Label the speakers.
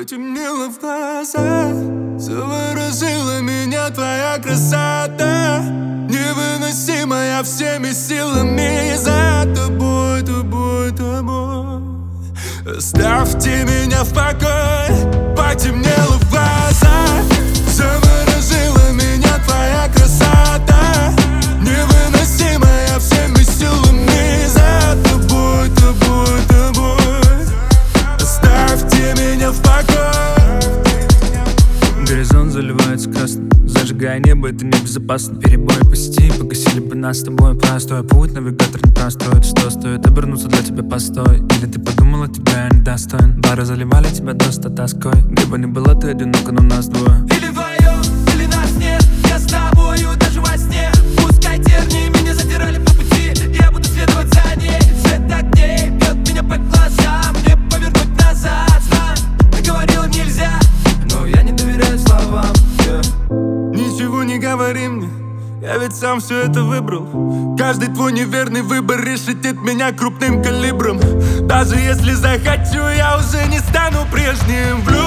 Speaker 1: Потемнело в глазах, заворожила меня твоя красота, невыносимая всеми силами. За тобой, тобой, тобой оставьте меня в покое. Потемнело в глазах, заворожила меня твоя красота, невыносимая всеми силами. За тобой, тобой, тобой оставьте меня в покое.
Speaker 2: Горизонт заливается красным, зажигая небо, это небезопасно. Перебои по сети погасили бы нас с тобой. Простой путь, навигатор не простроит. Что стоит обернуться для тебя постой? Или ты подумала, тебя я недостоин? Бары заливали тебя доста тоской. Где бы ни была ты одинока, но нас двое.
Speaker 3: Или вдвоем, или нас нет. Я с тобою даже во сне. Пускай тернии меня затирали по пути, я буду следовать за ней. Свет огней бьет меня по глазам, мне повернуть назад. Знаю, ты говорила нельзя, но я не доверяю словам.
Speaker 1: Ничего не говори мне, я ведь сам все это выбрал. Каждый твой неверный выбор решетит меня крупным калибром. Даже если захочу, я уже не стану прежним.